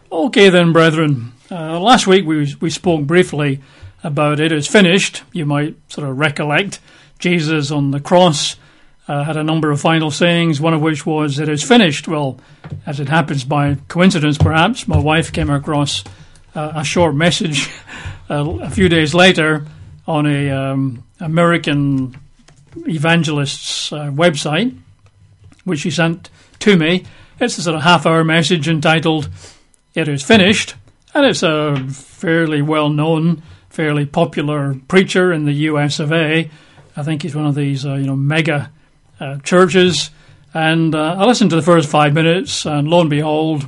Okay then, brethren. Last week we spoke briefly about it is finished. You might sort of recollect Jesus on the cross had a number of final sayings, one of which was it is finished. Well, as it happens by coincidence perhaps, my wife came across a short message a few days later on a American evangelist's website, which she sent to me. It's a sort of half-hour message entitled "It is Finished," and it's a fairly well-known, fairly popular preacher in the US of A. I think he's one of these, mega churches. And I listened to the first 5 minutes, and lo and behold,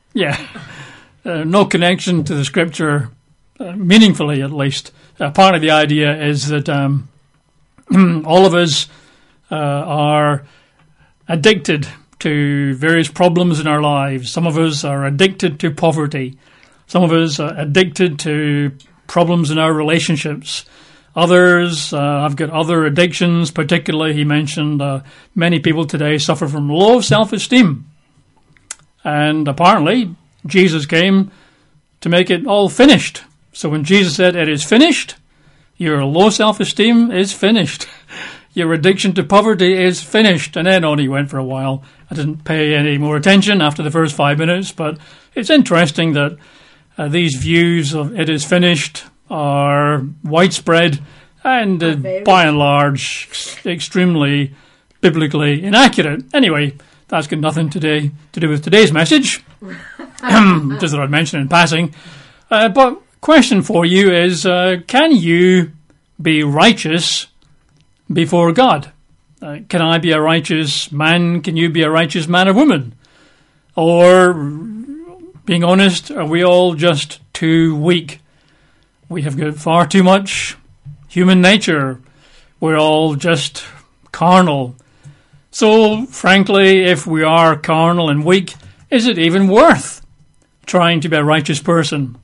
no connection to the scripture, meaningfully at least. Part of the idea is that all of us are addicted to various problems in our lives. Some of us are addicted to poverty. Some of us are addicted to problems in our relationships. Others have got other addictions, particularly, he mentioned, many people today suffer from low self-esteem. And apparently, Jesus came to make it all finished. So when Jesus said, "It is finished," your low self-esteem is finished. Your addiction to poverty is finished. And then on he went for a while. I didn't pay any more attention after the first 5 minutes, but it's interesting that these views of "it is finished" are widespread and by and large extremely biblically inaccurate. Anyway, that's got nothing today to do with today's message. Just that I'd mention in passing. But question for you is, can you be righteous before God? Can I be a righteous man? Can you be a righteous man or woman? Or, being honest, are we all just too weak? We have got far too much human nature. We're all just carnal. So, frankly, if we are carnal and weak, is it even worth trying to be a righteous person?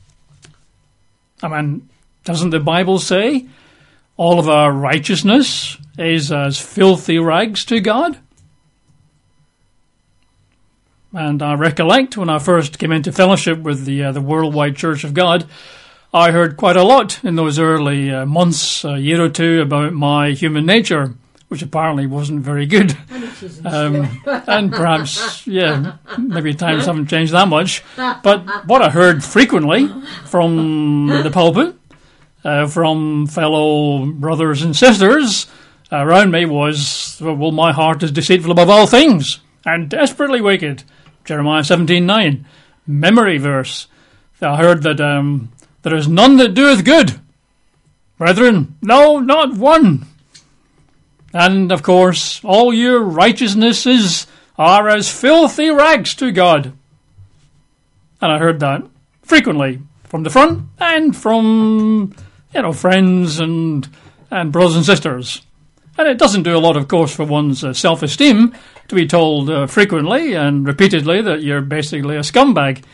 I mean, doesn't the Bible say all of our righteousness is as filthy rags to God? And I recollect when I first came into fellowship with the Worldwide Church of God, I heard quite a lot in those early months, a year or two, about my human nature, which apparently wasn't very good. And perhaps, maybe times haven't changed that much. But what I heard frequently from the pulpit, from fellow brothers and sisters around me was, well, my heart is deceitful above all things and desperately wicked. Jeremiah 17:9, memory verse. I heard that there is none that doeth good. Brethren, no, not one. And, of course, all your righteousnesses are as filthy rags to God. And I heard that frequently from the front and from, friends and brothers and sisters. And it doesn't do a lot, of course, for one's self-esteem to be told frequently and repeatedly that you're basically a scumbag.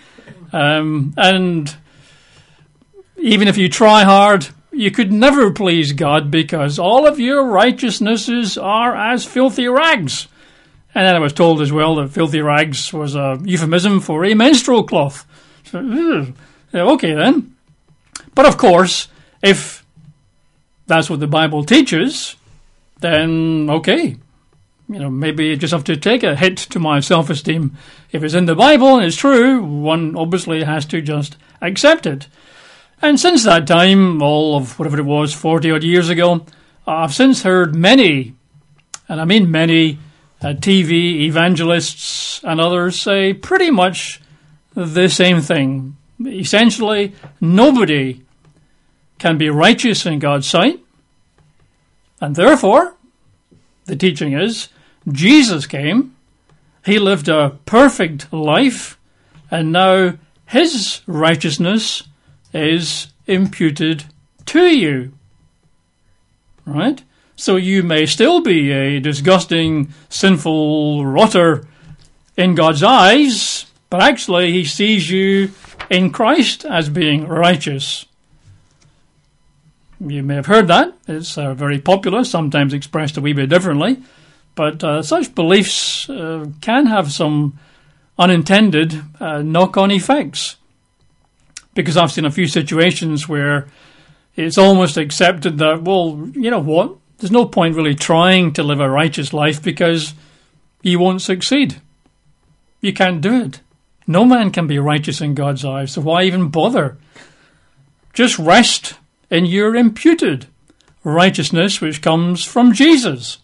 And even if you try hard, you could never please God because all of your righteousnesses are as filthy rags. And then I was told as well that filthy rags was a euphemism for a menstrual cloth. So, okay then. But of course, if that's what the Bible teaches, then okay. Maybe you just have to take a hit to my self-esteem. If it's in the Bible and it's true, one obviously has to just accept it. And since that time, all of whatever it was, 40-odd years ago, I've since heard many, and I mean many, TV evangelists and others say pretty much the same thing. Essentially, nobody can be righteous in God's sight, and therefore, the teaching is, Jesus came, he lived a perfect life, and now his righteousness is imputed to you. Right? So you may still be a disgusting, sinful rotter in God's eyes, but actually he sees you in Christ as being righteous. You may have heard that. It's very popular, sometimes expressed a wee bit differently, but such beliefs can have some unintended knock-on effects. Because I've seen a few situations where it's almost accepted that, well, you know what, there's no point really trying to live a righteous life because you won't succeed. You can't do it. No man can be righteous in God's eyes, so why even bother? Just rest in your imputed righteousness which comes from Jesus.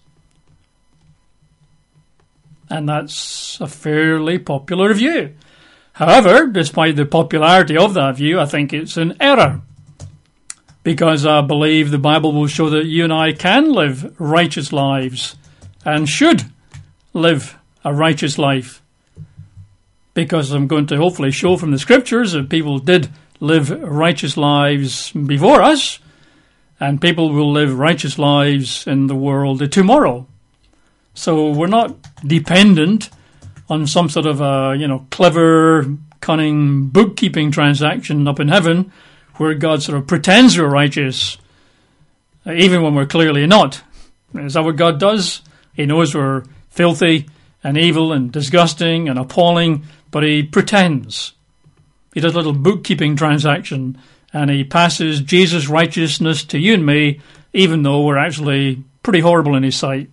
And that's a fairly popular view. However, despite the popularity of that view, I think it's an error. Because I believe the Bible will show that you and I can live righteous lives and should live a righteous life. Because I'm going to hopefully show from the scriptures that people did live righteous lives before us, and people will live righteous lives in the world tomorrow. So we're not dependent on some sort of a, clever, cunning bookkeeping transaction up in heaven where God sort of pretends we're righteous, even when we're clearly not. Is that what God does? He knows we're filthy and evil and disgusting and appalling, but he pretends. He does a little bookkeeping transaction and he passes Jesus' righteousness to you and me, even though we're actually pretty horrible in his sight.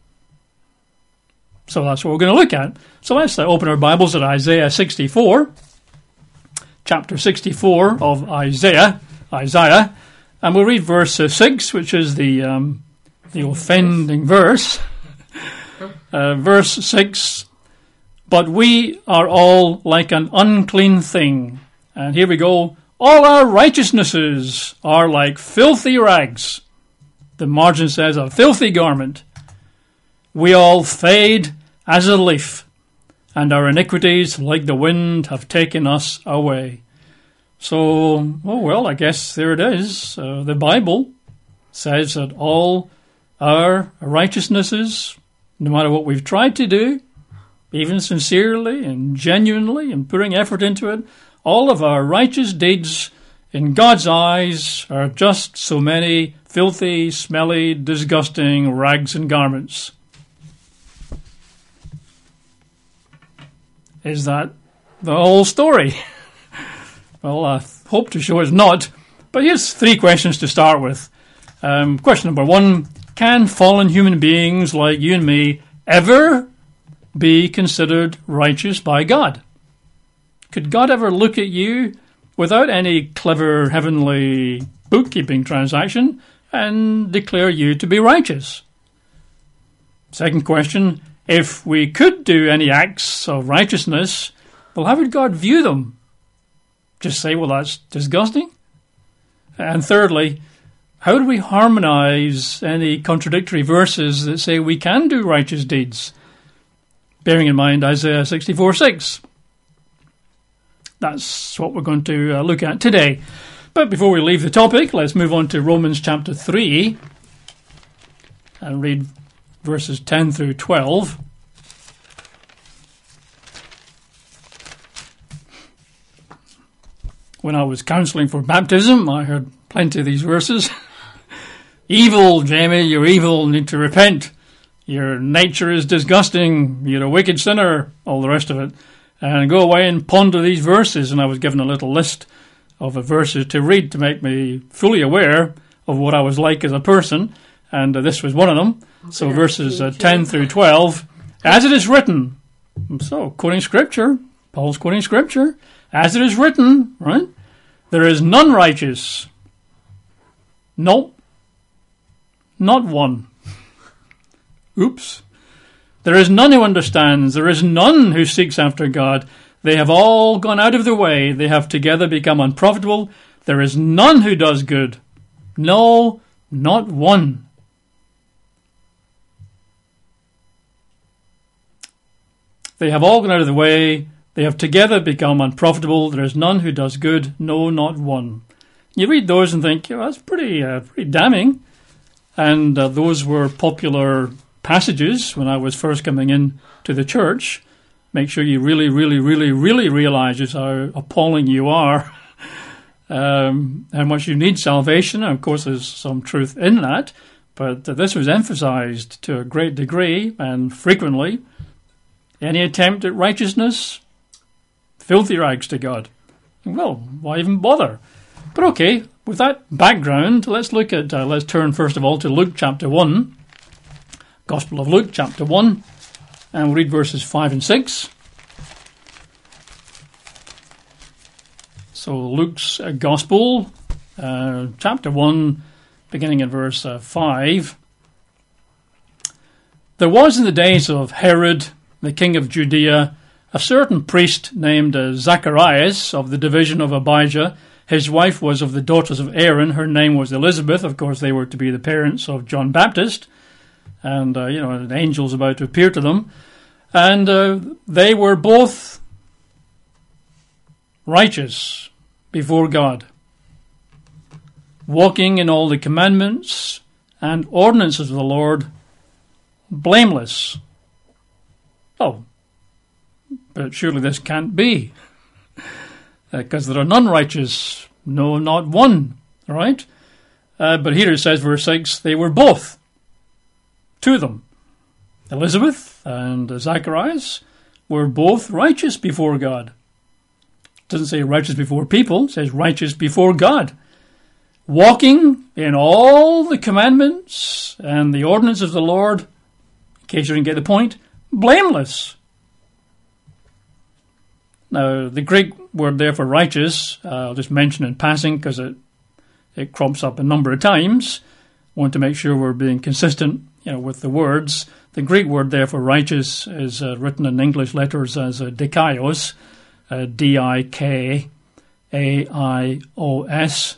So that's what we're going to look at. So let's open our Bibles at Isaiah 64, chapter 64 of Isaiah, and we'll read verse 6, which is the offending verse. Verse 6, but we are all like an unclean thing. And here we go. All our righteousnesses are like filthy rags. The margin says a filthy garment. We all fade as a leaf, and our iniquities, like the wind, have taken us away. So, I guess there it is. The Bible says that all our righteousnesses, no matter what we've tried to do, even sincerely and genuinely and putting effort into it, all of our righteous deeds in God's eyes are just so many filthy, smelly, disgusting rags and garments. Is that the whole story? Well, I hope to show it's not. But here's 3 questions to start with. Question number 1, can fallen human beings like you and me ever be considered righteous by God? Could God ever look at you without any clever heavenly bookkeeping transaction and declare you to be righteous? Second question, if we could do any acts of righteousness, well, how would God view them? Just say, well, that's disgusting? And thirdly, how do we harmonize any contradictory verses that say we can do righteous deeds? Bearing in mind Isaiah 64:6. That's what we're going to look at today. But before we leave the topic, let's move on to Romans chapter 3 and read verses 10 through 12. When I was counselling for baptism, I heard plenty of these verses. Evil, Jamie, you're evil, need to repent. Your nature is disgusting, you're a wicked sinner, all the rest of it. And go away and ponder these verses. And I was given a little list of verses to read to make me fully aware of what I was like as a person. And this was one of them. So verses 10 through 12, as it is written. So, quoting Scripture, Paul's quoting Scripture. As it is written, right? There is none righteous. Nope. Not one. Oops. There is none who understands. There is none who seeks after God. They have all gone out of their way. They have together become unprofitable. There is none who does good. No, not one. They have all gone out of the way. They have together become unprofitable. There is none who does good. No, not one. You read those and think, that's pretty damning. And those were popular passages when I was first coming in to the church. Make sure you really, really, really, really realize just how appalling you are, how much you need salvation. And of course, there's some truth in that, but this was emphasized to a great degree and frequently. Any attempt at righteousness, filthy rags to God. Well, why even bother? But okay, with that background, let's turn first of all to Luke chapter 1. Gospel of Luke chapter 1, and we'll read verses 5 and 6. So Luke's Gospel, chapter 1, beginning in verse 5. There was in the days of Herod, the king of Judea, a certain priest named Zacharias of the division of Abijah. His wife was of the daughters of Aaron. Her name was Elizabeth. Of course, they were to be the parents of John Baptist. And, an angel's about to appear to them. And they were both righteous before God, walking in all the commandments and ordinances of the Lord, blameless. Oh, but surely this can't be, because there are none righteous, no, not one, right? But here it says, verse 6, they were both, two of them, Elizabeth and Zacharias, were both righteous before God. It doesn't say righteous before people, it says righteous before God, walking in all the commandments and the ordinances of the Lord, in case you didn't get the point, blameless. Now, the Greek word there for righteous, I'll just mention in passing because it crops up a number of times. Want to make sure we're being consistent, with the words. The Greek word there for righteous is written in English letters as dikaios, D-I-K-A-I-O-S,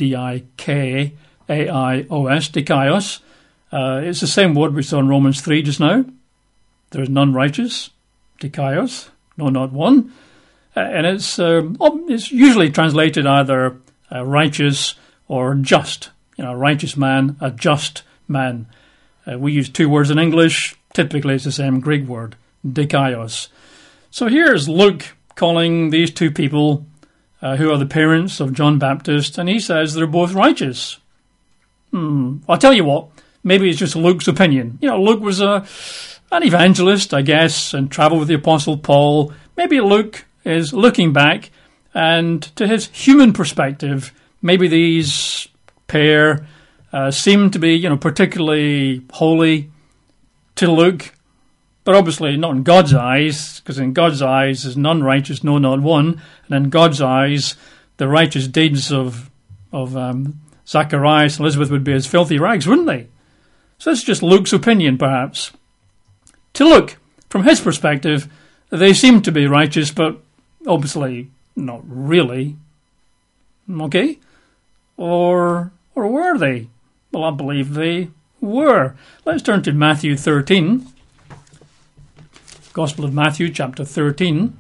D-I-K-A-I-O-S, dikaios. It's the same word we saw in Romans 3 just now. There is none righteous, dikaios, no, not one. And it's usually translated either righteous or just. A righteous man, a just man. We use two words in English. Typically, it's the same Greek word, dikaios. So here's Luke calling these two people who are the parents of John Baptist, and he says they're both righteous. I'll tell you what, maybe it's just Luke's opinion. Luke was an evangelist, I guess, and travelled with the Apostle Paul. Maybe Luke is looking back, and to his human perspective, maybe these pair seem to be, particularly holy to Luke, but obviously not in God's eyes, because in God's eyes there's none righteous, no, not one, and in God's eyes the righteous deeds of Zacharias and Elizabeth would be as filthy rags, wouldn't they? So that's just Luke's opinion, perhaps. To Luke, from his perspective, they seem to be righteous, but obviously not really. Okay? Or were they? Well, I believe they were. Let's turn to Matthew 13. Gospel of Matthew, chapter 13.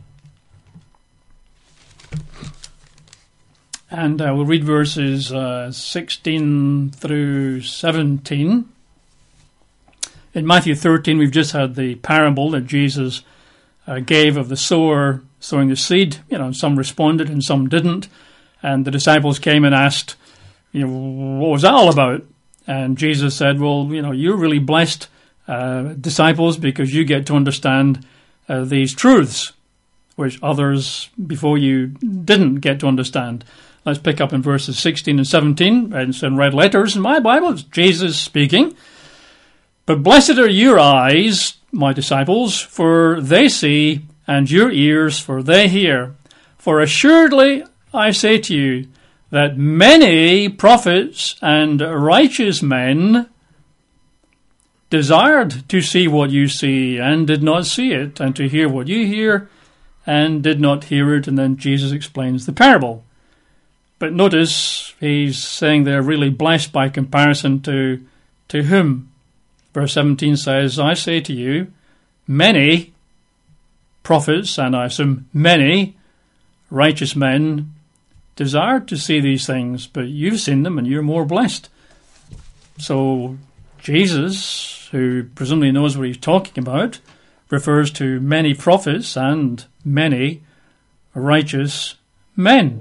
And we'll read verses 16 through 17. In Matthew 13, we've just had the parable that Jesus gave of the sower sowing the seed. Some responded and some didn't. And the disciples came and asked, what was that all about? And Jesus said, well, you're really blessed, disciples, because you get to understand these truths, which others before you didn't get to understand. Let's pick up in verses 16 and 17. It's in red letters in my Bible. It's Jesus speaking. But blessed are your eyes, my disciples, for they see, and your ears, for they hear. For assuredly I say to you, that many prophets and righteous men desired to see what you see and did not see it, and to hear what you hear and did not hear it. And then Jesus explains the parable. But notice he's saying they're really blessed by comparison to whom? Verse 17 says, I say to you, many prophets, and I assume many righteous men desired to see these things, but you've seen them and you're more blessed. So Jesus, who presumably knows what he's talking about, refers to many prophets and many righteous men.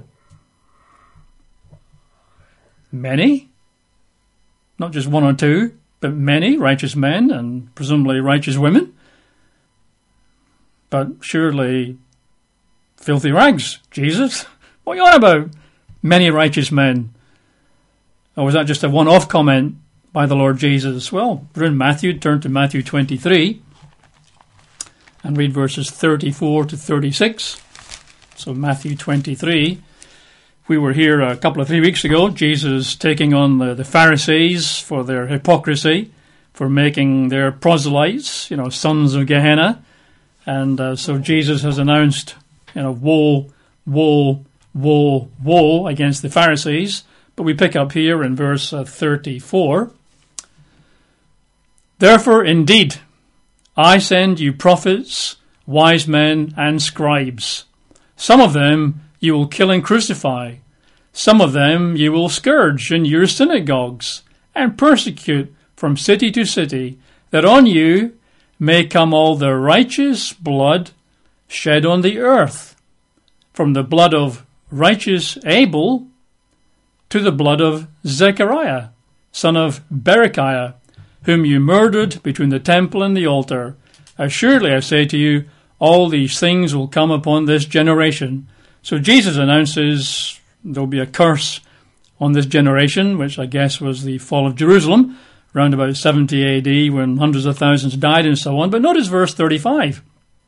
Many? Not just one or two, but many righteous men and presumably righteous women. But surely Filthy rags. Jesus? What are you on about? Many righteous men. Or was that just a one-off comment by the Lord Jesus? Well, we're in Matthew. Turn to Matthew 23 and read verses 34 to 36. So Matthew 23. We were here a couple of 3 weeks ago. Jesus taking on the Pharisees for their hypocrisy, for making their proselytes, sons of Gehenna. And so Jesus has announced, woe, woe, woe, woe against the Pharisees. But we pick up here in verse 34. Therefore, indeed, I send you prophets, wise men, and scribes. Some of them you will kill and crucify. Some of them you will scourge in your synagogues and persecute from city to city, that on you may come all the righteous blood shed on the earth, from the blood of righteous Abel to the blood of Zechariah, son of Berechiah, whom you murdered between the temple and the altar. Assuredly, I say to you, all these things will come upon this generation. So Jesus announces there'll be a curse on this generation, which I guess was the fall of Jerusalem, around about 70 AD, when hundreds of thousands died and so on. But notice verse 35.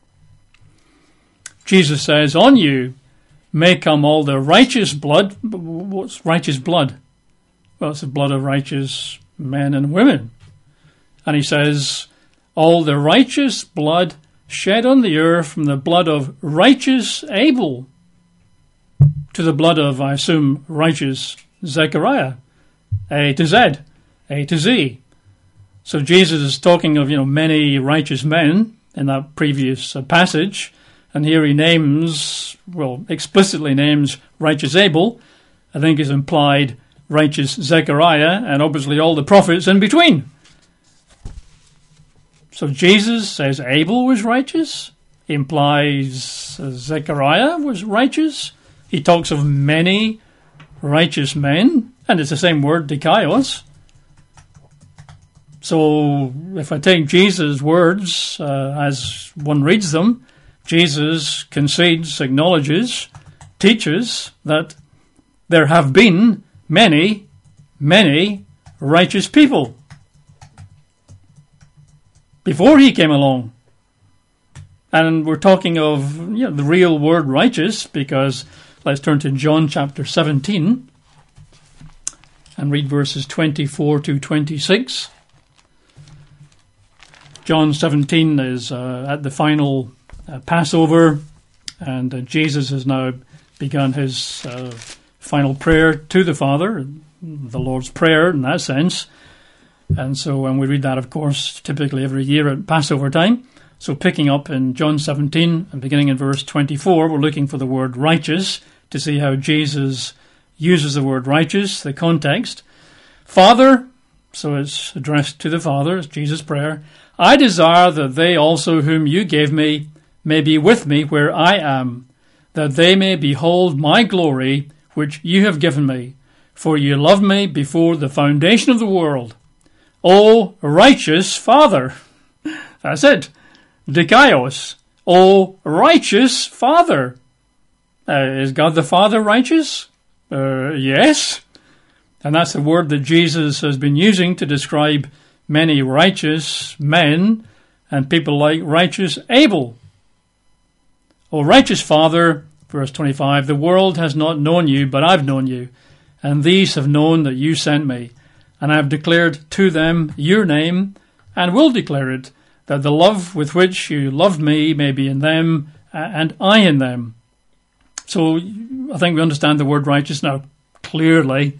Jesus says, on you may come all the righteous blood. What's righteous blood? Well, it's the blood of righteous men and women. And he says, all the righteous blood shed on the earth, from the blood of righteous Abel to the blood of, I assume, righteous Zechariah, A to Z, A to Z. So Jesus is talking of, many righteous men in that previous passage. And here he explicitly names righteous Abel. I think is implied righteous Zechariah, and obviously all the prophets in between. So Jesus says Abel was righteous. He implies Zechariah was righteous. He talks of many righteous men, and it's the same word, dikaios. So if I take Jesus' words as one reads them, Jesus concedes, acknowledges, teaches that there have been many, many righteous people before he came along. And we're talking of the real word righteous, because let's turn to John chapter 17 and read verses 24 to 26. John 17 is at the final Passover, and Jesus has now begun his final prayer to the Father, the Lord's Prayer in that sense. And so when we read that, of course, typically every year at Passover time. So picking up in John 17 and beginning in verse 24, we're looking for the word righteous to see how Jesus uses the word righteous, the context. Father, so it's addressed to the Father, it's Jesus' prayer. I desire that they also whom you gave me may be with me where I am, that they may behold my glory which you have given me. For you loved me before the foundation of the world. O righteous Father. That's it. Dikaios. O righteous Father. Is God the Father righteous? Yes. And that's the word that Jesus has been using to describe many righteous men and people like righteous Abel. O righteous Father, verse 25, the world has not known you, but I've known you, and these have known that you sent me. And I have declared to them your name, and will declare it, that the love with which you loved me may be in them, and I in them. So I think we understand the word righteous now clearly.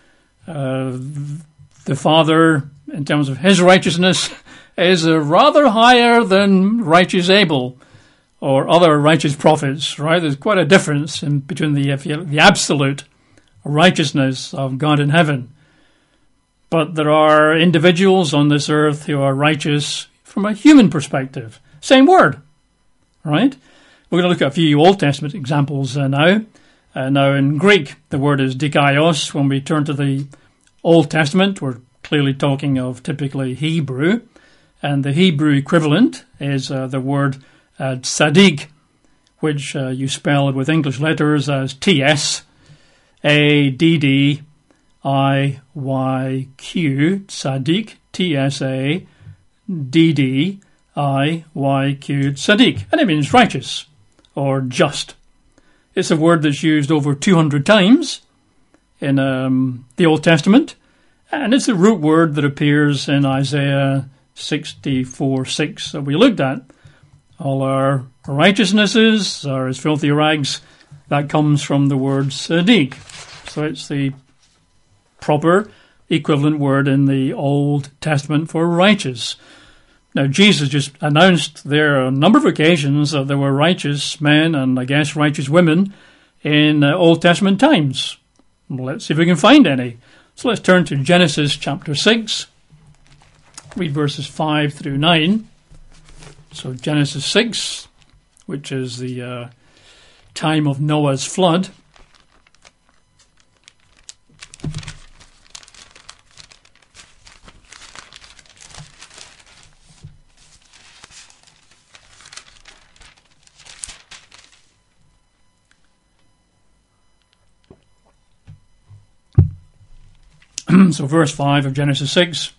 The Father, in terms of his righteousness, is rather higher than righteous Abel or other righteous prophets, right? There's quite a difference between the absolute righteousness of God in heaven. But there are individuals on this earth who are righteous from a human perspective. Same word, right? We're going to look at a few Old Testament examples now. Now in Greek, the word is dikaios. When we turn to the Old Testament, we're clearly talking of typically Hebrew. And the Hebrew equivalent is the word tzaddik, which you spell with English letters as T-S-A-D-D-I-Y-Q, Tzaddik, T-S-A-D-D-I-Y-Q, Tzaddik, and it means righteous or just. It's a word that's used over 200 times in the Old Testament, and it's the root word that appears in Isaiah 64:6 that we looked at. All our righteousnesses are as filthy rags. That comes from the word tzaddik. So it's the proper equivalent word in the Old Testament for righteous. Now, Jesus just announced there on a number of occasions that there were righteous men and, I guess, righteous women in Old Testament times. Let's see if we can find any. So let's turn to Genesis chapter 6. Read verses 5 through 9. So Genesis 6, which is the time of Noah's flood. So verse 5 of Genesis 6.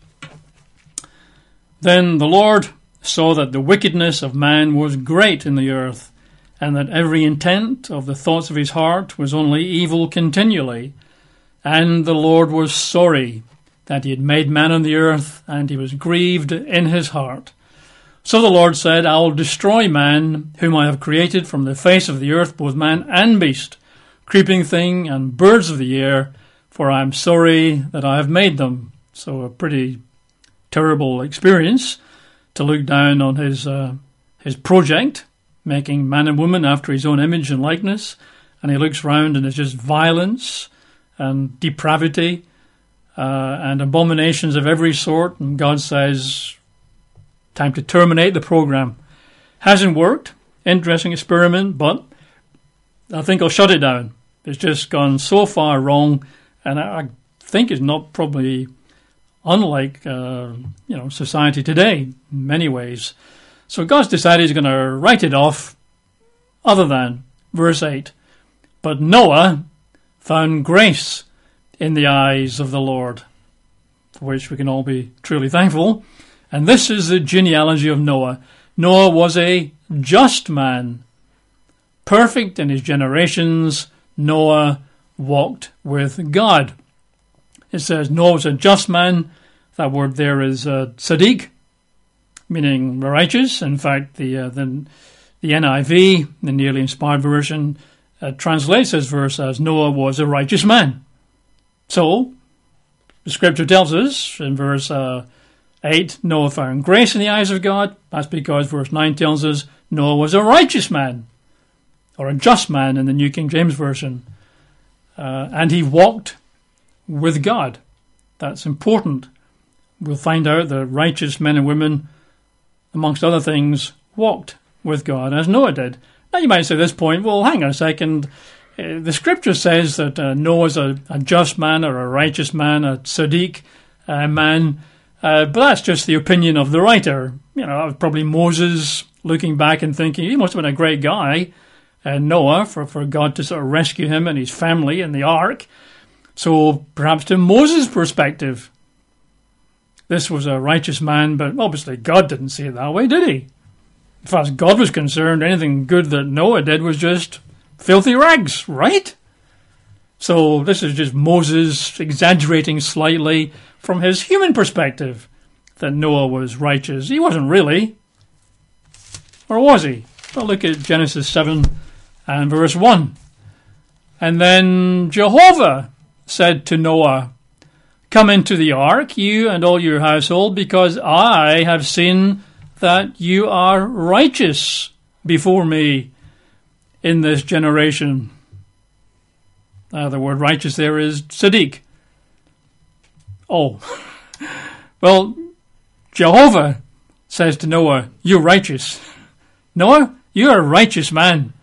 Then the Lord saw that the wickedness of man was great in the earth, and that every intent of the thoughts of his heart was only evil continually. And the Lord was sorry that he had made man on the earth, and he was grieved in his heart. So the Lord said, I will destroy man, whom I have created from the face of the earth, both man and beast, creeping thing and birds of the air, for I am sorry that I have made them. So a pretty terrible experience to look down on his project, making man and woman after his own image and likeness, and he looks round and it's just violence and depravity and abominations of every sort, and God says, time to terminate the program. Hasn't worked. Interesting experiment, but I think I'll shut it down. It's just gone so far wrong, and I think it's not probably unlike society today in many ways. So God's decided he's going to write it off, other than verse 8. But Noah found grace in the eyes of the Lord, for which we can all be truly thankful. And this is the genealogy of Noah. Noah was a just man, perfect in his generations. Noah walked with God. It says Noah was a just man. That word there is tzaddik, meaning righteous. In fact, the NIV, the nearly inspired version, translates this verse as Noah was a righteous man. So, the scripture tells us in verse 8, Noah found grace in the eyes of God. That's because verse 9 tells us Noah was a righteous man, or a just man in the New King James Version. And he walked with God. That's important. We'll find out that righteous men and women, amongst other things, walked with God, as Noah did. Now you might say at this point, well, hang on a second. The scripture says that Noah's a just man or a righteous man, a tzaddik man, but that's just the opinion of the writer. You know, that was probably Moses looking back and thinking, he must have been a great guy, Noah, for God to sort of rescue him and his family in the ark. So perhaps to Moses' perspective, this was a righteous man, but obviously God didn't see it that way, did he? As far as God was concerned, anything good that Noah did was just filthy rags, right? So this is just Moses exaggerating slightly from his human perspective that Noah was righteous. He wasn't really. Or was he? Well, look at Genesis 7 and verse 1. And then Jehovah said to Noah, come into the ark, you and all your household, because I have seen that you are righteous before me in this generation. The word righteous there is tzaddik. Oh, well, Jehovah says to Noah, you're righteous. Noah, you're a righteous man.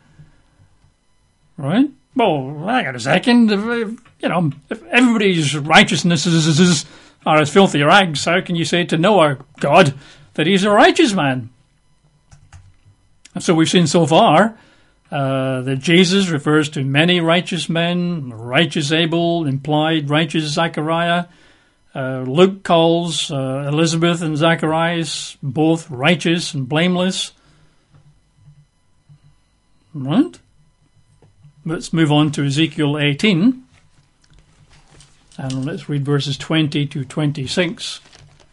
Right? Well, hang on a second. If everybody's righteousnesses are as filthy rags, how can you say to Noah, God, that he's a righteous man? And so we've seen so far That Jesus refers to many righteous men, righteous Abel, implied righteous Zachariah. Luke calls Elizabeth and Zacharias both righteous and blameless. Right? Let's move on to Ezekiel 18. And let's read verses 20 to 26.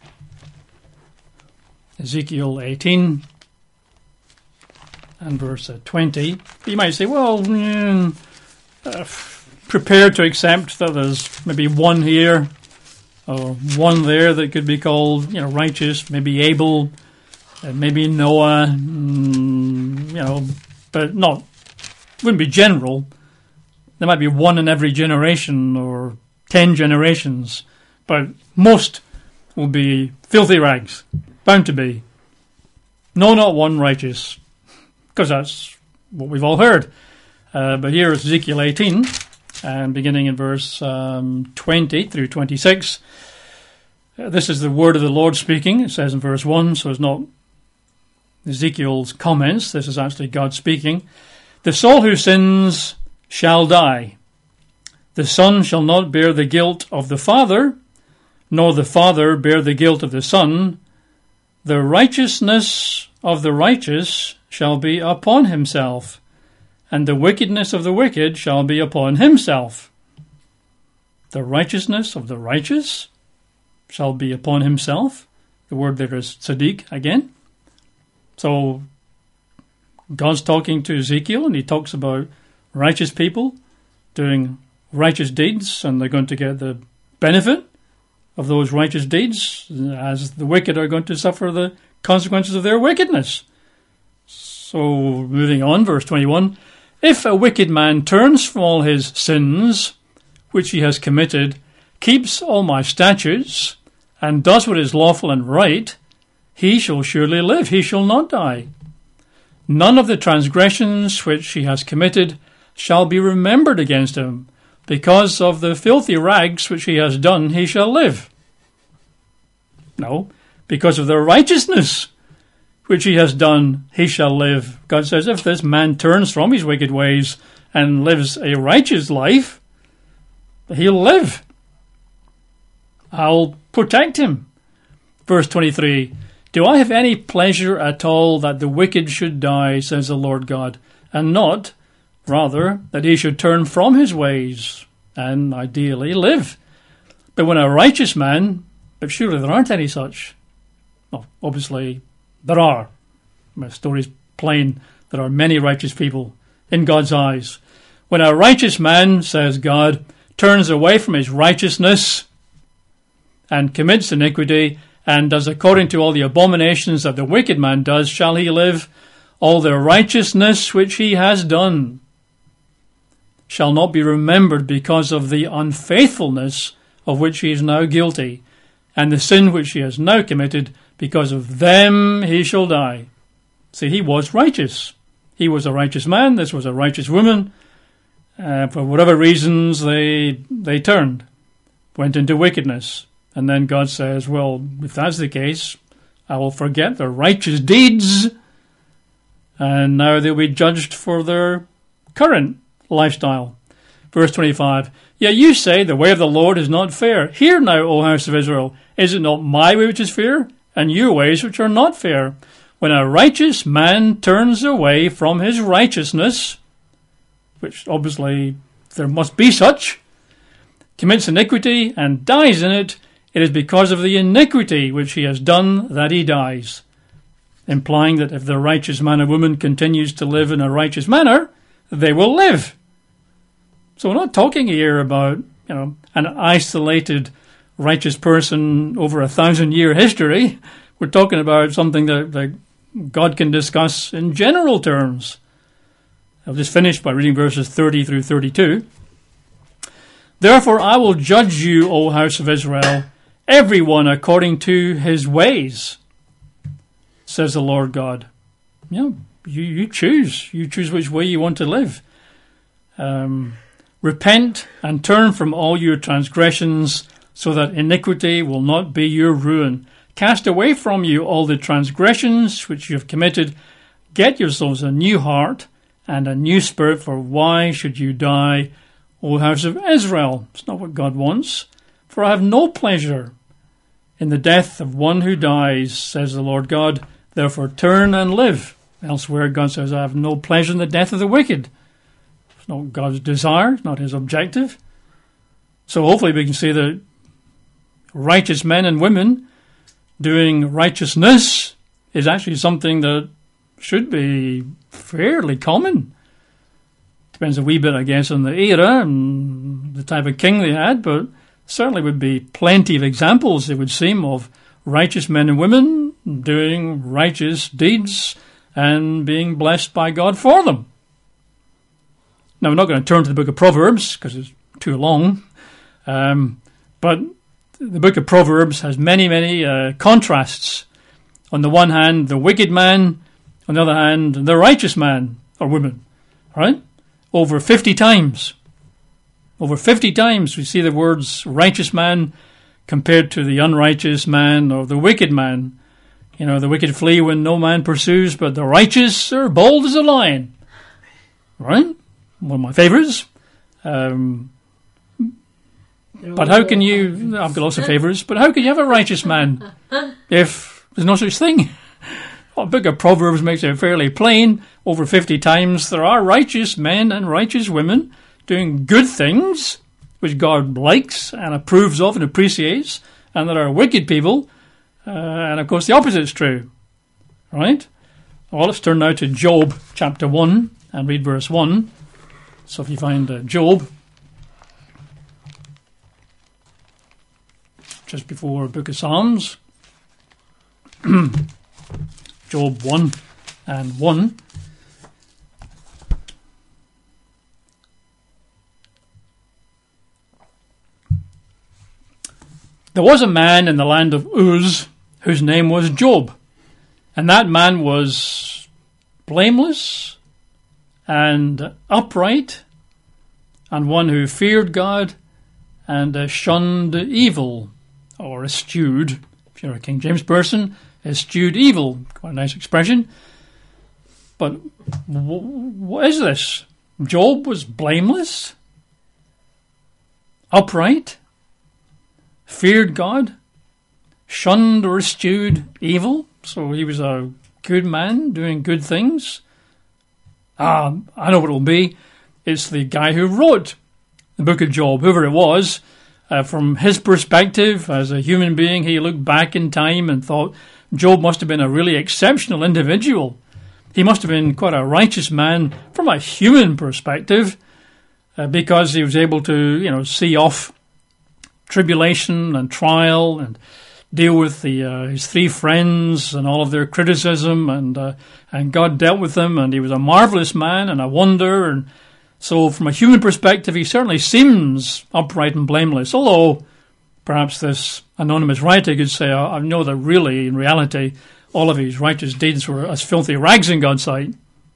Ezekiel 18 and verse 20. You might say, well, prepare to accept that there's maybe one here or one there that could be called, righteous, maybe Abel, maybe Noah, but wouldn't be general. There might be one in every generation or 10 generations, but most will be filthy rags, bound to be. No, not one righteous, because that's what we've all heard. But here is Ezekiel 18, and beginning in verse 20 through 26. This is the word of the Lord speaking. It says in verse 1, so it's not Ezekiel's comments. This is actually God speaking. The soul who sins shall die. The son shall not bear the guilt of the father, nor the father bear the guilt of the son. The righteousness of the righteous shall be upon himself, and the wickedness of the wicked shall be upon himself. The righteousness of the righteous shall be upon himself. The word there is tzaddik again. So God's talking to Ezekiel, and he talks about righteous people doing righteous deeds, and they're going to get the benefit of those righteous deeds, as the wicked are going to suffer the consequences of their wickedness. So, moving on, verse 21, if a wicked man turns from all his sins, which he has committed, keeps all my statutes, and does what is lawful and right, he shall surely live, he shall not die. None of the transgressions which he has committed shall be remembered against him. Because of the filthy rags which he has done, he shall live. No, because of the righteousness which he has done, he shall live. God says, if this man turns from his wicked ways and lives a righteous life, he'll live. I'll protect him. Verse 23, do I have any pleasure at all that the wicked should die, says the Lord God, and not, rather, that he should turn from his ways and ideally live? But when a righteous man, but surely there aren't any such. Well, obviously there are. My story's plain. There are many righteous people in God's eyes. When a righteous man, says God, turns away from his righteousness and commits iniquity and does according to all the abominations that the wicked man does, shall he live? All the righteousness which he has done shall not be remembered because of the unfaithfulness of which he is now guilty, and the sin which he has now committed, because of them he shall die. See, he was righteous. He was a righteous man. This was a righteous woman. For whatever reasons, they turned, went into wickedness. And then God says, well, if that's the case, I will forget their righteous deeds, and now they'll be judged for their current lifestyle. Verse 25, yet you say the way of the Lord is not fair. Hear now, O house of Israel, is it not my way which is fair, and your ways which are not fair? When a righteous man turns away from his righteousness, which obviously there must be such, commits iniquity and dies in it, it is because of the iniquity which he has done that he dies. Implying that if the righteous man or woman continues to live in a righteous manner, they will live. So we're not talking here about, an isolated righteous person over 1,000-year history. We're talking about something that God can discuss in general terms. I'll just finish by reading verses 30 through 32. Therefore I will judge you, O house of Israel, everyone according to his ways, says the Lord God. You choose. You choose which way you want to live. Repent and turn from all your transgressions, so that iniquity will not be your ruin. Cast away from you all the transgressions which you have committed. Get yourselves a new heart, and a new spirit, for why should you die, O house of Israel? It's not what God wants. For I have no pleasure in the death of one who dies, says the Lord God. Therefore turn and live. Elsewhere God says, I have no pleasure in the death of the wicked. It's not God's desire, it's not his objective. So hopefully we can see that righteous men and women doing righteousness is actually something that should be fairly common. Depends a wee bit, I guess, on the era and the type of king they had, but certainly would be plenty of examples, it would seem, of righteous men and women doing righteous deeds and being blessed by God for them. Now, we're not going to turn to the book of Proverbs because it's too long, but the book of Proverbs has many, many contrasts. On the one hand, the wicked man; on the other hand, the righteous man or woman. Right? Over 50 times. Over 50 times we see the words righteous man compared to the unrighteous man or the wicked man. You know, the wicked flee when no man pursues, but the righteous are bold as a lion. Right? One of my favourites. But how can you... I've got lots of favourites, but how can you have a righteous man if there's no such thing? Well, the book of Proverbs makes it fairly plain. Over 50 times there are righteous men and righteous women doing good things, which God likes and approves of and appreciates, and there are wicked people, and of course the opposite is true. Right? Well, let's turn now to Job chapter 1 and read verse 1. So if you find Job, just before the book of Psalms, Job 1 and 1. There was a man in the land of Uz whose name was Job, and that man was blameless and upright, and one who feared God and shunned evil, or eschewed, if you're a King James person, eschewed evil. Quite a nice expression. But what is this? Job was blameless, upright, feared God, shunned or eschewed evil. So he was a good man doing good things. I know what it'll be. It's the guy who wrote the book of Job, whoever it was. From his perspective, as a human being, he looked back in time and thought Job must have been a really exceptional individual. He must have been quite a righteous man from a human perspective, because he was able to, see off tribulation and trial and deal with his three friends and all of their criticism, and God dealt with them, and he was a marvelous man and a wonder. And so from a human perspective, he certainly seems upright and blameless, although perhaps this anonymous writer could say, I know that really, in reality, all of his righteous deeds were as filthy rags in God's sight.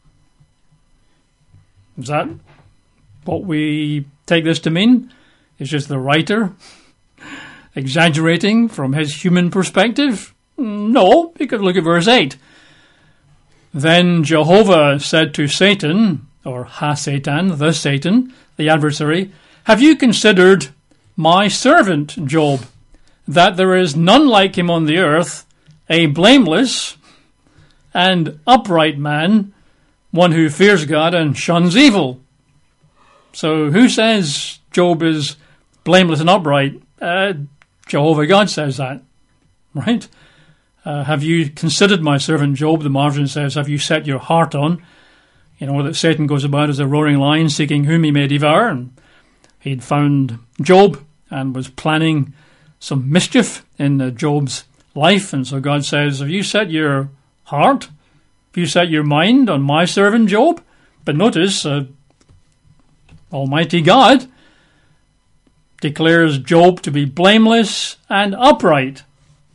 Is that what we take this to mean? It's just the writer exaggerating from his human perspective? No, because look at verse 8. Then Jehovah said to Satan, or Ha-Satan, the Satan, the adversary, have you considered my servant Job, that there is none like him on the earth, a blameless and upright man, one who fears God and shuns evil? So who says Job is blameless and upright? Jehovah God says that, right? Have you considered my servant Job? The margin says, have you set your heart on? That Satan goes about as a roaring lion seeking whom he may devour. And he'd found Job and was planning some mischief in Job's life. And so God says, have you set your heart? Have you set your mind on my servant Job? But notice, Almighty God declares Job to be blameless and upright.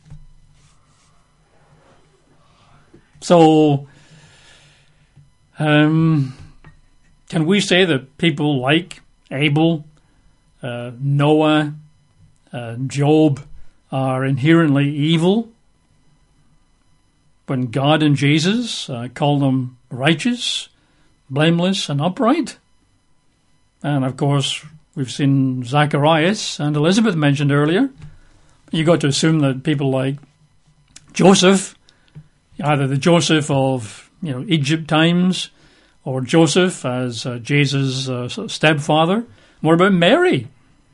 So, can we say that people like Abel, Noah, Job are inherently evil when God and Jesus call them righteous, blameless and upright. And of course, we've seen Zacharias and Elizabeth mentioned earlier. You got to assume that people like Joseph, either the Joseph of Egypt times, or Joseph as Jesus' stepfather. What about Mary?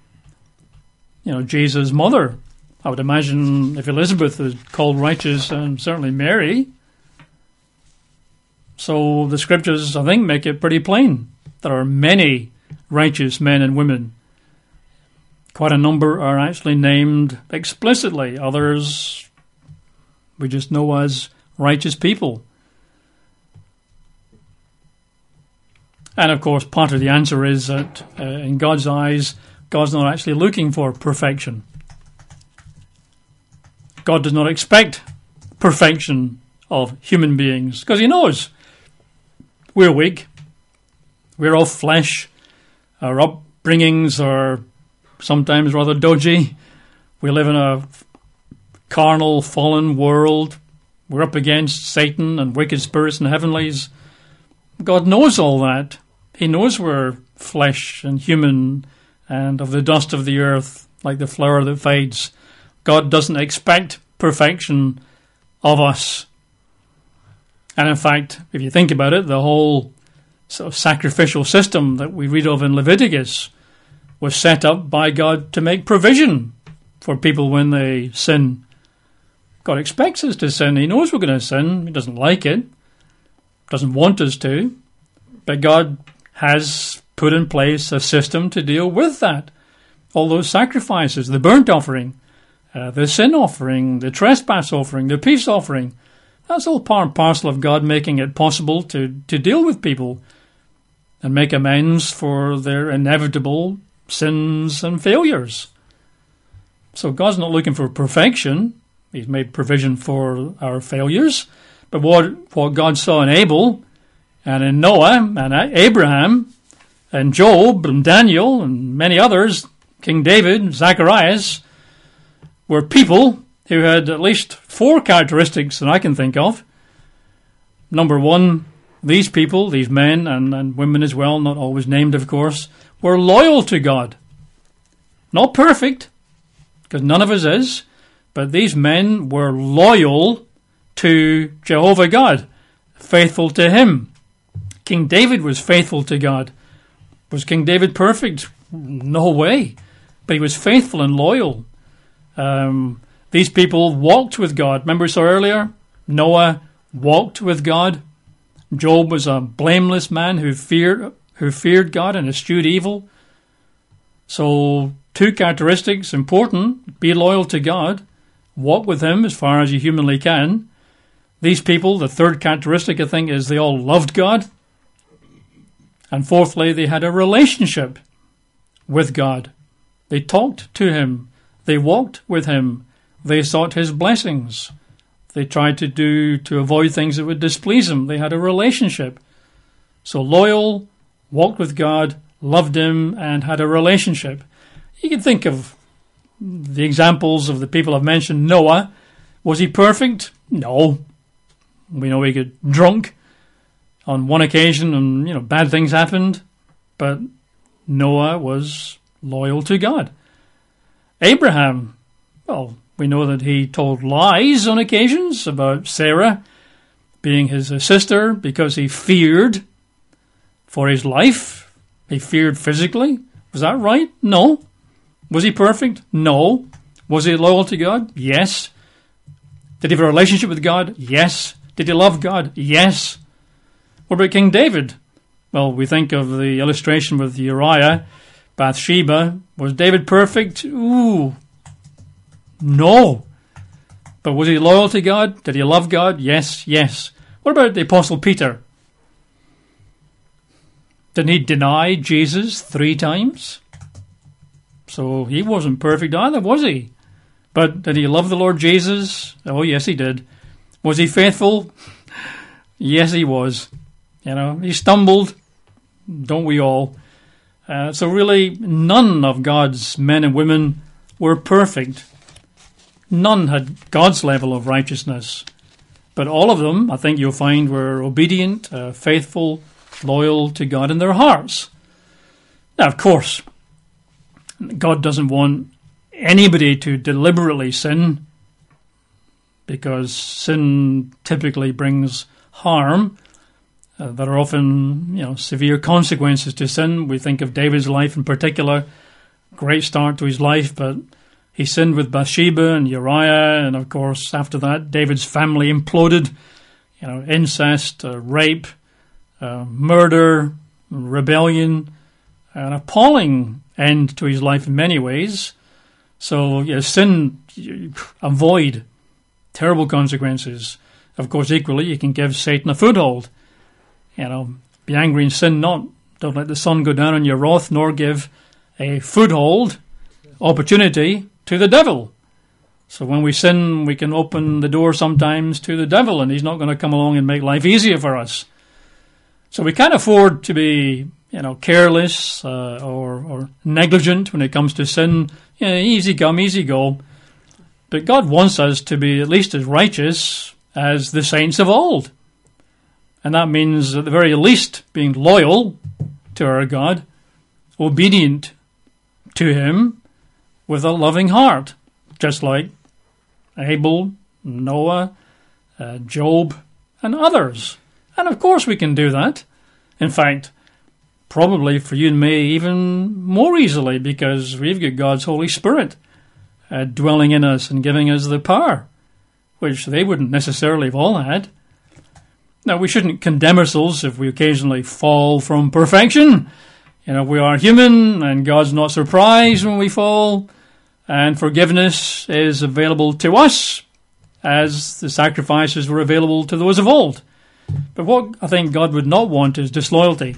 Jesus' mother. I would imagine if Elizabeth is called righteous, and certainly Mary. So the scriptures, I think, make it pretty plain. There are many righteous men and women. Quite a number are actually named explicitly. Others we just know as righteous people. And of course, part of the answer is that in God's eyes, God's not actually looking for perfection. God does not expect perfection of human beings because he knows we're weak. We're all flesh. Our upbringings are sometimes rather dodgy. We live in a carnal, fallen world. We're up against Satan and wicked spirits and heavenlies. God knows all that. He knows we're flesh and human and of the dust of the earth, like the flower that fades. God doesn't expect perfection of us. And in fact, if you think about it, the whole sort of sacrificial system that we read of in Leviticus was set up by God to make provision for people when they sin. God expects us to sin. He knows we're going to sin. He doesn't like it. Doesn't want us to. But God has put in place a system to deal with that. All those sacrifices, the burnt offering, the sin offering, the trespass offering, the peace offering, that's all part and parcel of God making it possible to deal with people and make amends for their inevitable sins and failures. So God's not looking for perfection. He's made provision for our failures. But what God saw in Abel and in Noah and Abraham and Job and Daniel and many others, King David, Zacharias, were people who had at least 4 characteristics that I can think of. Number one, these people, these men and women as well, not always named of course, were loyal to God. Not perfect, because none of us is, but these men were loyal to Jehovah God, faithful to him. King David was faithful to God. Was King David perfect? No way. But he was faithful and loyal. These people walked with God. Remember we saw earlier? Noah walked with God. Job was a blameless man who feared God and eschewed evil. So 2 characteristics, important. Be loyal to God. Walk with him as far as you humanly can. These people, the 3rd characteristic, I think, is they all loved God. And fourthly, they had a relationship with God. They talked to him. They walked with him. They sought his blessings. They tried to avoid things that would displease him. They had a relationship. So loyal, walked with God, loved him, and had a relationship. You can think of the examples of the people I've mentioned. Noah, was he perfect? No. We know he got drunk on one occasion and, bad things happened. But Noah was loyal to God. Abraham, well, we know that he told lies on occasions about Sarah being his sister because he feared for his life. He feared physically. Was that right? No. Was he perfect? No. Was he loyal to God? Yes. Did he have a relationship with God? Yes. Did he love God? Yes. What about King David? Well, we think of the illustration with Uriah, Bathsheba. Was David perfect? Ooh, no. But was he loyal to God? Did he love God? Yes, yes. What about the Apostle Peter? Didn't he deny Jesus 3 times? So he wasn't perfect either, was he? But did he love the Lord Jesus? Oh, yes, he did. Was he faithful? Yes, he was. He stumbled. Don't we all? So really, none of God's men and women were perfect. None had God's level of righteousness. But all of them, I think you'll find, were obedient, faithful, loyal to God in their hearts. Now, of course, God doesn't want anybody to deliberately sin, because sin typically brings harm. There are often, severe consequences to sin. We think of David's life in particular. Great start to his life, but he sinned with Bathsheba and Uriah, and of course, after that, David's family imploded. Incest, rape, murder, rebellion, an appalling end to his life in many ways. So, sin, avoid terrible consequences. Of course, equally, you can give Satan a foothold. Be angry and sin not. Don't let the sun go down on your wrath, nor give a foothold, opportunity to the devil. So when we sin, we can open the door sometimes to the devil, and he's not going to come along and make life easier for us. So we can't afford to be, careless or negligent when it comes to sin. Easy come, easy go. But God wants us to be at least as righteous as the saints of old. And that means, at the very least, being loyal to our God, obedient to Him with a loving heart, just like Abel, Noah, Job, and others. And of course we can do that. In fact, probably for you and me even more easily, because we've got God's Holy Spirit dwelling in us and giving us the power, which they wouldn't necessarily have all had. Now, we shouldn't condemn ourselves if we occasionally fall from perfection. We are human, and God's not surprised when we fall, and forgiveness is available to us as the sacrifices were available to those of old. But what I think God would not want is disloyalty,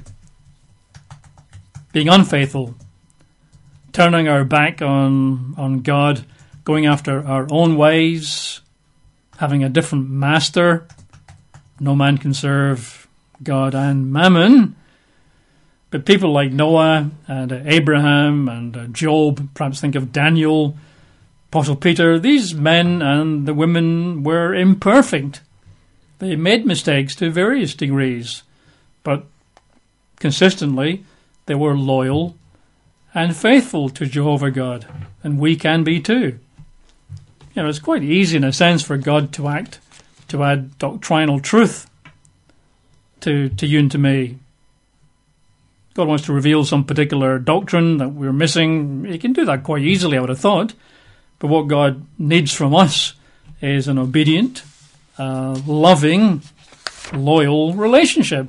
being unfaithful, turning our back on God, going after our own ways, having a different master. No man can serve God and mammon. But people like Noah and Abraham and Job, perhaps think of Daniel, Apostle Peter, these men and the women were imperfect. They made mistakes to various degrees, but consistently they were loyal and faithful to Jehovah God, and we can be too. It's quite easy in a sense for God to act, to add doctrinal truth to you and to me. God wants to reveal some particular doctrine that we're missing. He can do that quite easily, I would have thought. But what God needs from us is an obedient, loving, loyal relationship,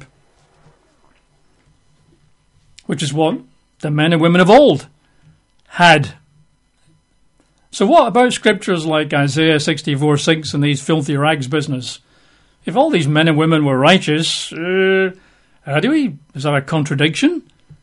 which is what the men and women of old had. So what about scriptures like Isaiah 64:6 and these filthy rags business? If all these men and women were righteous, is that a contradiction?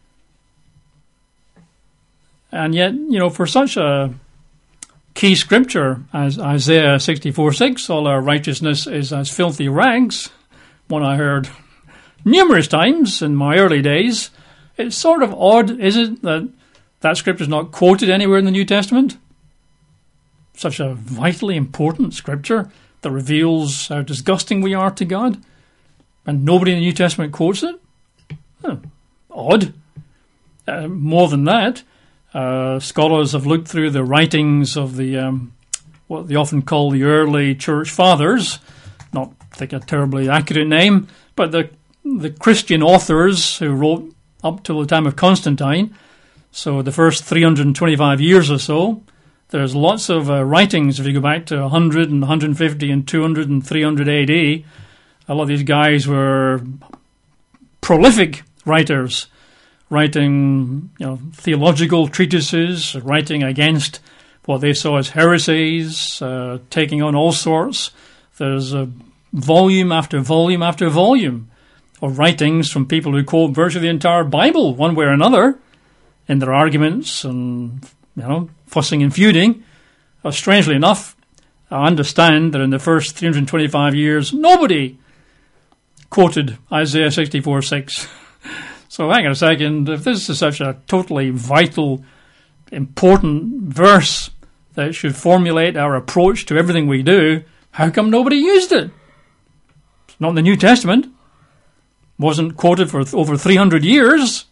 And yet, for such a key scripture as Isaiah 64:6, all our righteousness is as filthy rags, one I heard numerous times in my early days, it's sort of odd, is it, that scripture is not quoted anywhere in the New Testament? Such a vitally important scripture that reveals how disgusting we are to God, and nobody in the New Testament quotes it? Odd. More than that, scholars have looked through the writings of the what they often call the early church fathers, not think a terribly accurate name, but the Christian authors who wrote up till the time of Constantine, so the first 325 years or so. There's lots of writings, if you go back to 100 and 150 and 200 and 300 AD. A lot of these guys were prolific writers, writing theological treatises, writing against what they saw as heresies, taking on all sorts. There's volume after volume after volume of writings from people who quote virtually the entire Bible one way or another in their arguments and fussing and feuding. Strangely enough, I understand that in the first 325 years, nobody quoted Isaiah 64:6. So hang on a second, if this is such a totally vital, important verse that should formulate our approach to everything we do, how come nobody used it? It's not in the New Testament. wasn't quoted for over 300 years,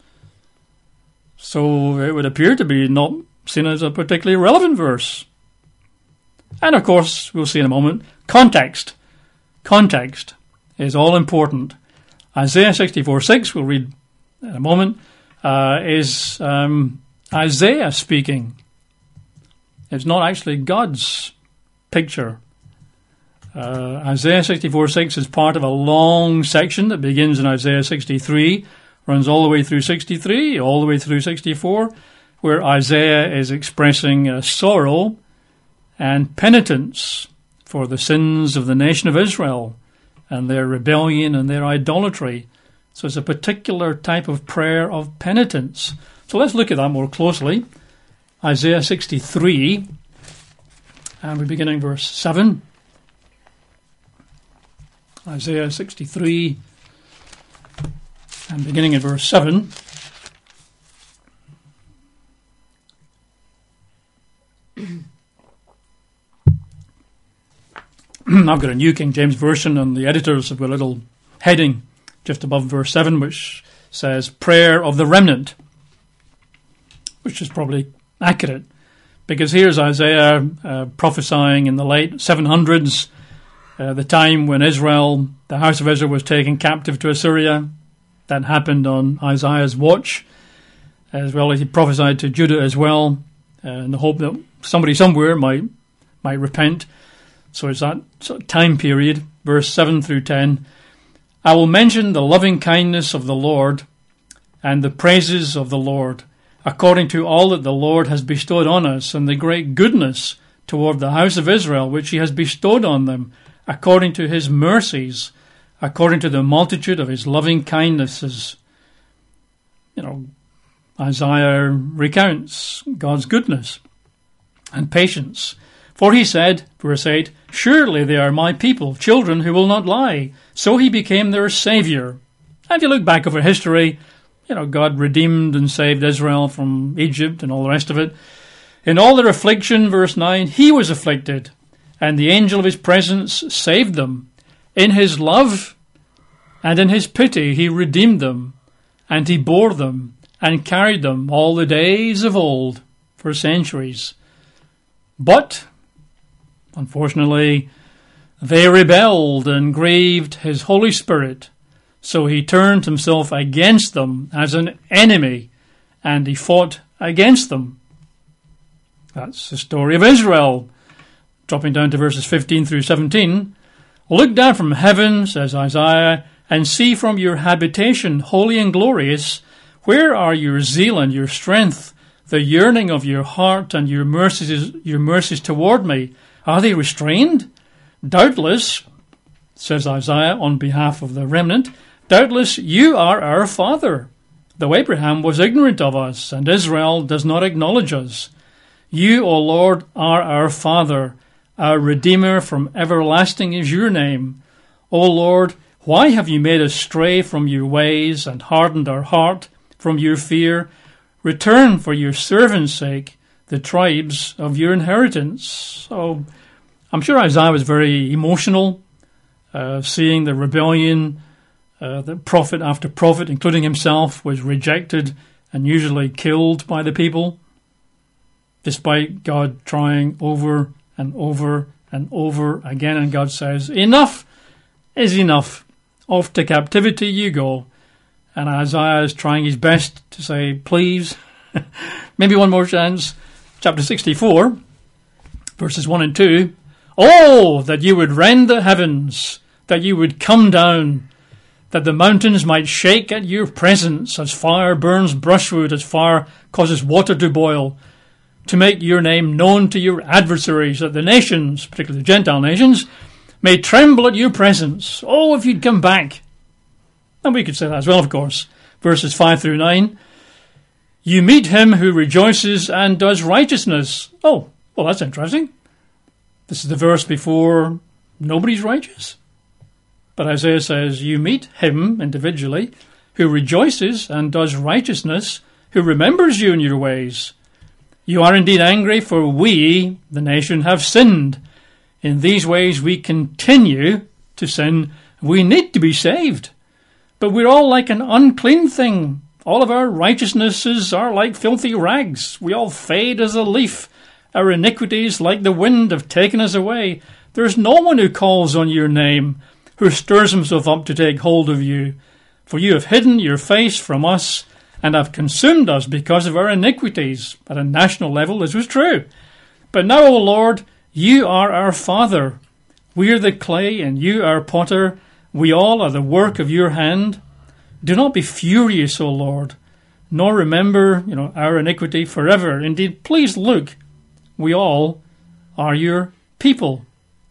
so it would appear to be not seen as a particularly relevant verse. And of course, we'll see in a moment, context. Context is all important. Isaiah 64:6, we'll read in a moment, is Isaiah speaking. It's not actually God's picture. Isaiah 64:6 is part of a long section that begins in Isaiah 63, runs all the way through 63, all the way through 64, where Isaiah is expressing sorrow and penitence for the sins of the nation of Israel and their rebellion and their idolatry. So it's a particular type of prayer of penitence. So let's look at that more closely. Isaiah 63, and we're beginning verse 7. Isaiah 63, and beginning at verse 7. I've got a New King James Version, and the editors have got a little heading just above verse 7, which says, Prayer of the Remnant, which is probably accurate, because here's Isaiah prophesying in the late 700s, the time when Israel, the house of Israel, was taken captive to Assyria. That happened on Isaiah's watch, as well as he prophesied to Judah as well, in the hope that somebody somewhere might repent. So it's that sort of time period, verse 7 through 10. I will mention the loving kindness of the Lord and the praises of the Lord, according to all that the Lord has bestowed on us, and the great goodness toward the house of Israel, which he has bestowed on them, according to his mercies, according to the multitude of his loving kindnesses. Isaiah recounts God's goodness and patience. For he said, verse 8, Surely they are my people, children who will not lie. So he became their saviour. And if you look back over history, God redeemed and saved Israel from Egypt and all the rest of it. In all their affliction, verse 9, he was afflicted, and the angel of his presence saved them. In his love and in his pity he redeemed them, and he bore them and carried them all the days of old for centuries. But unfortunately, they rebelled and grieved his Holy Spirit, so he turned himself against them as an enemy, and he fought against them. That's the story of Israel. Dropping down to verses 15 through 17. Look down from heaven, says Isaiah, and see from your habitation, holy and glorious, where are your zeal and your strength, the yearning of your heart and your mercies toward me? Are they restrained? Doubtless, says Isaiah on behalf of the remnant, doubtless you are our father, though Abraham was ignorant of us, and Israel does not acknowledge us. You, O Lord, are our Father, our Redeemer from everlasting is your name. O Lord, why have you made us stray from your ways and hardened our heart from your fear? Return for your servant's sake the tribes of your inheritance. So I'm sure Isaiah was very emotional, seeing the rebellion that prophet after prophet, including himself, was rejected and usually killed by the people, despite God trying over and over and over again. And God says, enough is enough. Off to captivity you go. And Isaiah is trying his best to say, please, maybe one more chance. Chapter 64, verses 1 and 2. Oh, that you would rend the heavens, that you would come down, that the mountains might shake at your presence, as fire burns brushwood, as fire causes water to boil, to make your name known to your adversaries, that the nations, particularly the Gentile nations, may tremble at your presence. Oh, if you'd come back. And we could say that as well, of course. Verses 5 through 9. You meet him who rejoices and does righteousness. Oh, well, that's interesting. This is the verse before nobody's righteous. But Isaiah says, you meet him individually who rejoices and does righteousness, who remembers you in your ways. You are indeed angry, for we, the nation, have sinned. In these ways we continue to sin. We need to be saved. But we're all like an unclean thing. All of our righteousnesses are like filthy rags. We all fade as a leaf. Our iniquities, like the wind, have taken us away. There is no one who calls on your name, who stirs himself up to take hold of you. For you have hidden your face from us and have consumed us because of our iniquities. At a national level, this was true. But now, O Lord, you are our Father. We are the clay and you our potter. We all are the work of your hand. Do not be furious, O Lord, nor remember, our iniquity forever. Indeed, please look, we all are your people.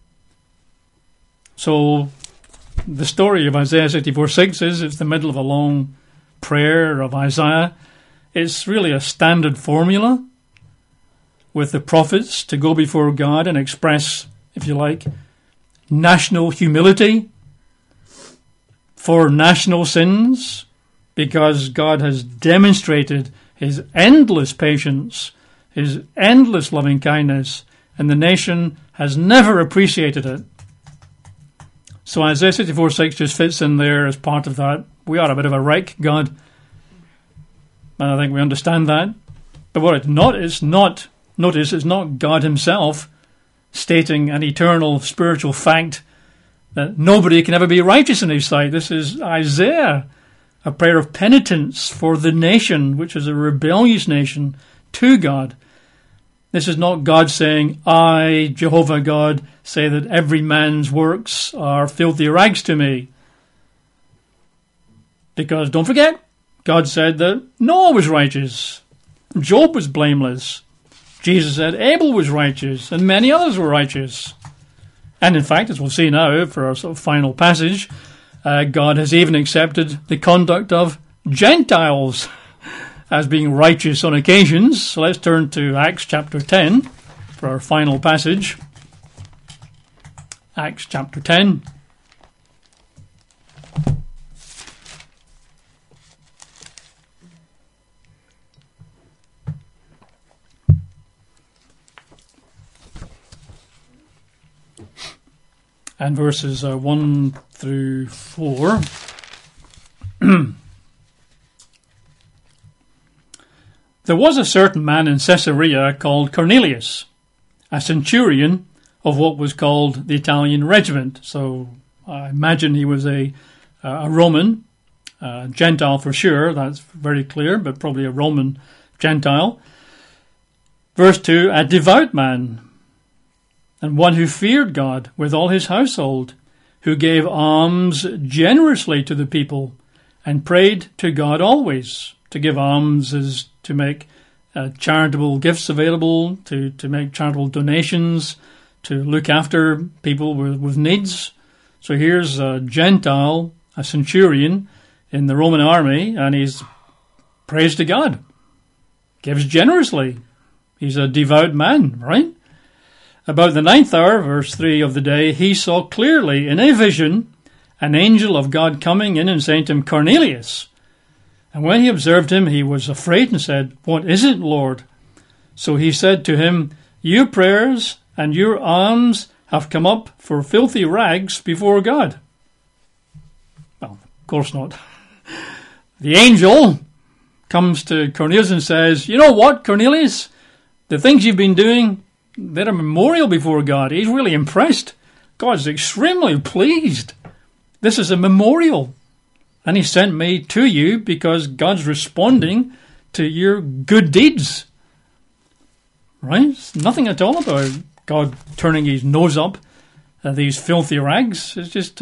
So the story of Isaiah 64:6 is it's the middle of a long prayer of Isaiah. It's really a standard formula with the prophets to go before God and express, if you like, national humility for national sins, because God has demonstrated his endless patience, his endless loving kindness, and the nation has never appreciated it. So Isaiah 64:6 just fits in there as part of that. We are a bit of a wreck, God. And I think we understand that. But what it's not, notice it's not God himself stating an eternal spiritual fact that nobody can ever be righteous in his sight. This is Isaiah, a prayer of penitence for the nation, which is a rebellious nation, to God. This is not God saying, I, Jehovah God, say that every man's works are filthy rags to me. Because don't forget, God said that Noah was righteous, Job was blameless, Jesus said Abel was righteous, and many others were righteous. And in fact, as we'll see now for our sort of final passage, God has even accepted the conduct of Gentiles as being righteous on occasions. So let's turn to Acts chapter 10 for our final passage. Acts chapter 10. And verses 1 through 4. There was a certain man in Caesarea called Cornelius, a centurion of what was called the Italian regiment. So I imagine he was a Roman, Gentile for sure, that's very clear, but probably a Roman Gentile. Verse 2, a devout man, and one who feared God with all his household, who gave alms generously to the people and prayed to God always. To give alms is to make charitable gifts available, to make charitable donations, to look after people with needs. So here's a Gentile, a centurion in the Roman army, and he's prays to God, gives generously. He's a devout man, right? About the 9th hour, verse 3 of the day, he saw clearly in a vision an angel of God coming in and saying to him, Cornelius. And when he observed him, he was afraid and said, What is it, Lord? So he said to him, Your prayers and your alms have come up for filthy rags before God. Well, of course not. The angel comes to Cornelius and says, You know what, Cornelius? The things you've been doing, they're a memorial before God. He's really impressed. God's extremely pleased. This is a memorial. And he sent me to you because God's responding to your good deeds. Right? It's nothing at all about God turning his nose up at these filthy rags. It's just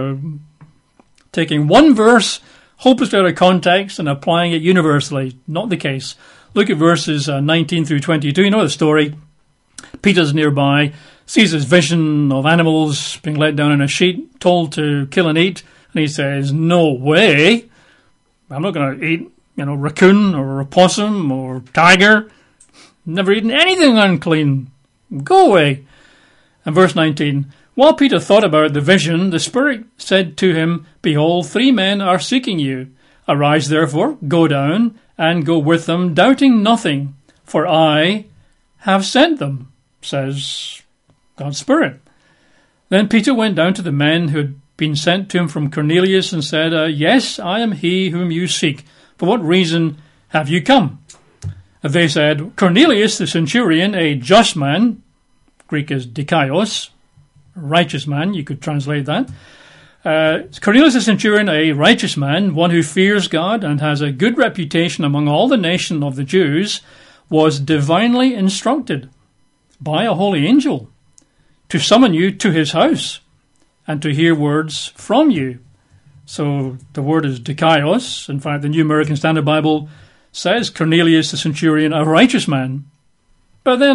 taking one verse, hopelessly out of context, and applying it universally. Not the case. Look at verses 19 through 22. You know the story. Peter's nearby, sees his vision of animals being let down in a sheet, told to kill and eat, and he says, No way. I'm not going to eat, raccoon or a possum or tiger. Never eaten anything unclean. Go away. And verse 19, while Peter thought about the vision, the Spirit said to him, Behold, 3 men are seeking you. Arise, therefore, go down, and go with them, doubting nothing, for I have sent them, says God's Spirit. Then Peter went down to the men who had been sent to him from Cornelius and said, Yes, I am he whom you seek. For what reason have you come? They said, Cornelius the centurion, a just man, Greek is dikaios, righteous man, you could translate that. Cornelius the centurion, a righteous man, one who fears God and has a good reputation among all the nation of the Jews, was divinely instructed by a holy angel to summon you to his house and to hear words from you. So the word is dikaios. In fact, the New American Standard Bible says Cornelius the centurion, a righteous man. But then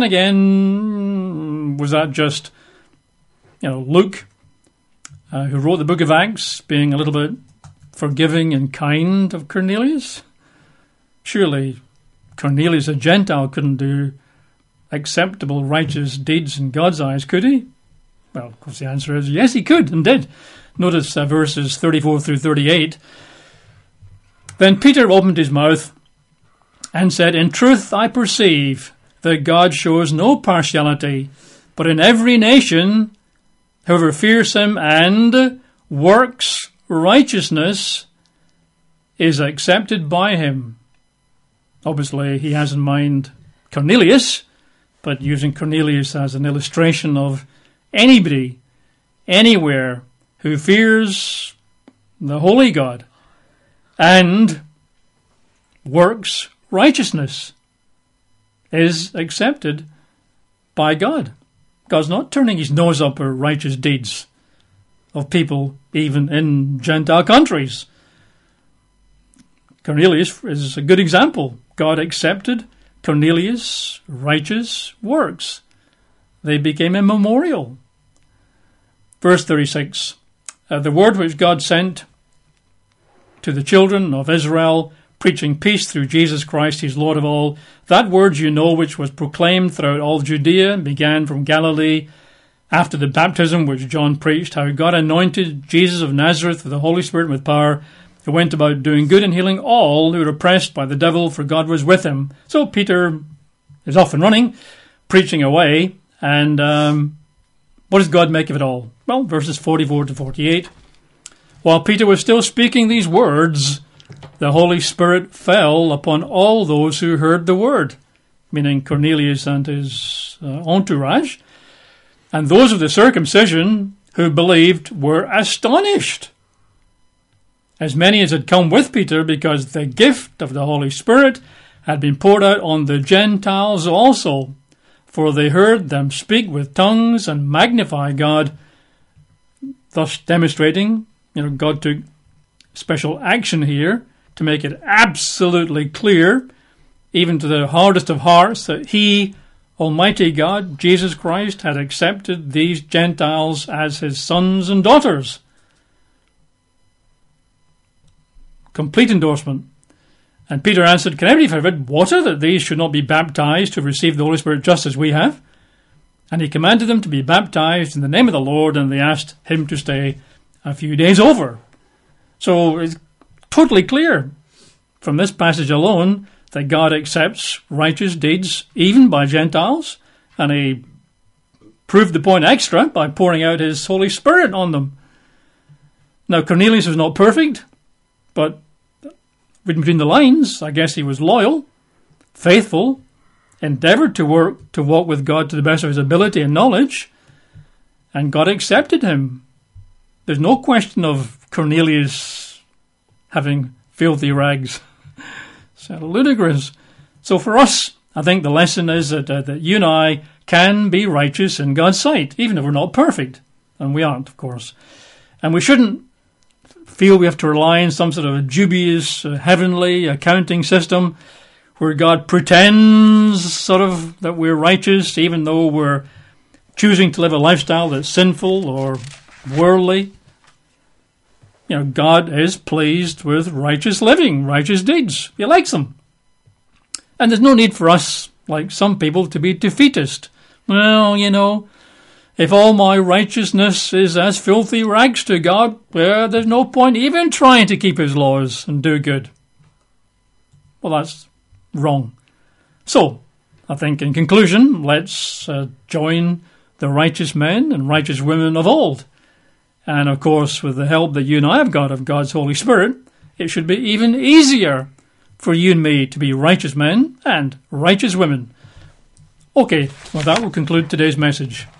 again, was that just, Luke, who wrote the book of Acts, being a little bit forgiving and kind of Cornelius? Surely Cornelius, a Gentile, couldn't do acceptable, righteous deeds in God's eyes, could he? Well, of course, the answer is yes, he could and did. Notice verses 34 through 38. Then Peter opened his mouth and said, In truth I perceive that God shows no partiality, but in every nation, whoever fears him and works righteousness is accepted by him. Obviously, he has in mind Cornelius, but using Cornelius as an illustration of anybody, anywhere, who fears the holy God and works righteousness is accepted by God. God's not turning his nose up at righteous deeds of people, even in Gentile countries. Cornelius is a good example. God accepted Cornelius' righteous works. They became a memorial. Verse 36, the word which God sent to the children of Israel, preaching peace through Jesus Christ, his Lord of all, that word you know, which was proclaimed throughout all Judea and began from Galilee after the baptism which John preached, how God anointed Jesus of Nazareth with the Holy Spirit and with power, who went about doing good and healing all who were oppressed by the devil, for God was with him. So Peter is off and running, preaching away, and what does God make of it all? Well, verses 44 to 48. While Peter was still speaking these words, the Holy Spirit fell upon all those who heard the word, meaning Cornelius and his entourage, and those of the circumcision who believed were astonished, as many as had come with Peter, because the gift of the Holy Spirit had been poured out on the Gentiles also, for they heard them speak with tongues and magnify God, thus demonstrating, God took special action here to make it absolutely clear, even to the hardest of hearts, that he, Almighty God, Jesus Christ, had accepted these Gentiles as his sons and daughters. Complete endorsement. And Peter answered, Can anybody forbid water, that these should not be baptized to receive the Holy Spirit just as we have? And he commanded them to be baptized in the name of the Lord, and they asked him to stay a few days over. So it's totally clear from this passage alone that God accepts righteous deeds even by Gentiles, and he proved the point extra by pouring out his Holy Spirit on them. Now, Cornelius was not perfect, but reading between the lines, I guess he was loyal, faithful, endeavoured to walk with God to the best of his ability and knowledge, and God accepted him. There's no question of Cornelius having filthy rags. It's ludicrous. So for us, I think the lesson is that you and I can be righteous in God's sight, even if we're not perfect. And we aren't, of course. And we shouldn't feel we have to rely on some sort of dubious heavenly accounting system where God pretends sort of that we're righteous, even though we're choosing to live a lifestyle that's sinful or worldly. God is pleased with righteous living, righteous deeds. He likes them. And there's no need for us, like some people, to be defeatist. Well, if all my righteousness is as filthy rags to God, well, there's no point even trying to keep his laws and do good. Well, that's wrong. So, I think in conclusion, let's join the righteous men and righteous women of old And of course, with the help that you and I have got of God's Holy Spirit, it should be even easier for you and me to be righteous men and righteous women. Okay, well that will conclude today's message.